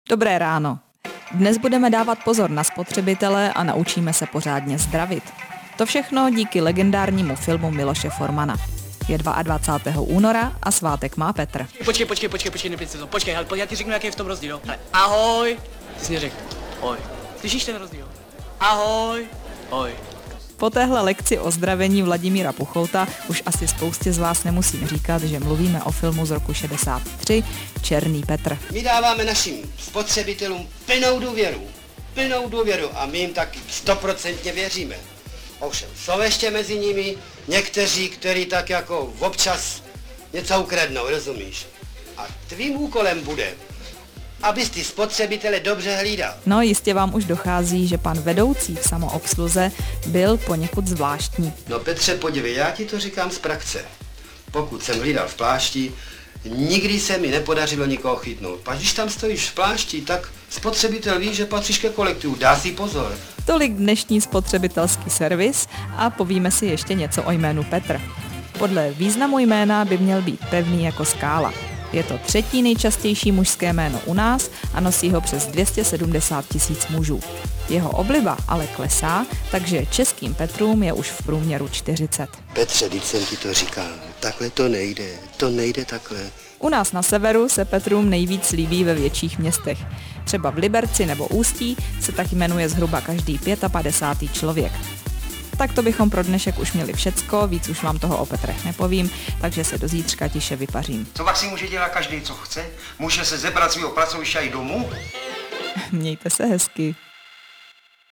Dobré ráno. Dnes budeme dávat pozor na spotřebitele a naučíme se pořádně zdravit. To všechno díky legendárnímu filmu Miloše Formana. Je 22. února a svátek má Petr. Počkej, nepět se to. Počkej, já ti řeknu, jaký je v tom rozdíl. Hele, ahoj. Ty jsi mě řekl. Ahoj. Slyšíš ten rozdíl? Ahoj. Ahoj. Po téhle lekci o zdravení Vladimíra Puchouta už asi spoustě z vás nemusím říkat, že mluvíme o filmu z roku 63 Černý Petr. My dáváme našim spotřebitelům plnou důvěru a my jim taky 100% věříme. Ovšem, jsou ještě mezi nimi někteří, kteří tak jako občas něco ukradnou, rozumíš? A tvým úkolem bude, abys ty spotřebitele dobře hlídal. No jistě vám už dochází, že pan vedoucí v samoobsluze byl poněkud zvláštní. No Petře, podívej, já ti to říkám z praxe. Pokud jsem hlídal v plášti, nikdy se mi nepodařilo nikoho chytnout. Pak když tam stojíš v plášti, tak spotřebitel ví, že patříš ke kolektivu, dá si pozor. Tolik dnešní spotřebitelský servis a povíme si ještě něco o jménu Petr. Podle významu jména by měl být pevný jako skála. Je to třetí nejčastější mužské jméno u nás a nosí ho přes 270 000 mužů. Jeho obliba ale klesá, takže českým Petrům je už v průměru 40. Petře, teď jsem ti to říkal, takhle to nejde takhle. U nás na severu se Petrům nejvíc líbí ve větších městech. Třeba v Liberci nebo Ústí se tak jmenuje zhruba každý 55. člověk. Tak to bychom pro dnešek už měli všecko, víc už vám toho o Petrech nepovím, takže se do zítřka tiše vypařím. Co pak si může dělat každý, co chce? Může se zebrat svého pracoviště i domů? Mějte se hezky.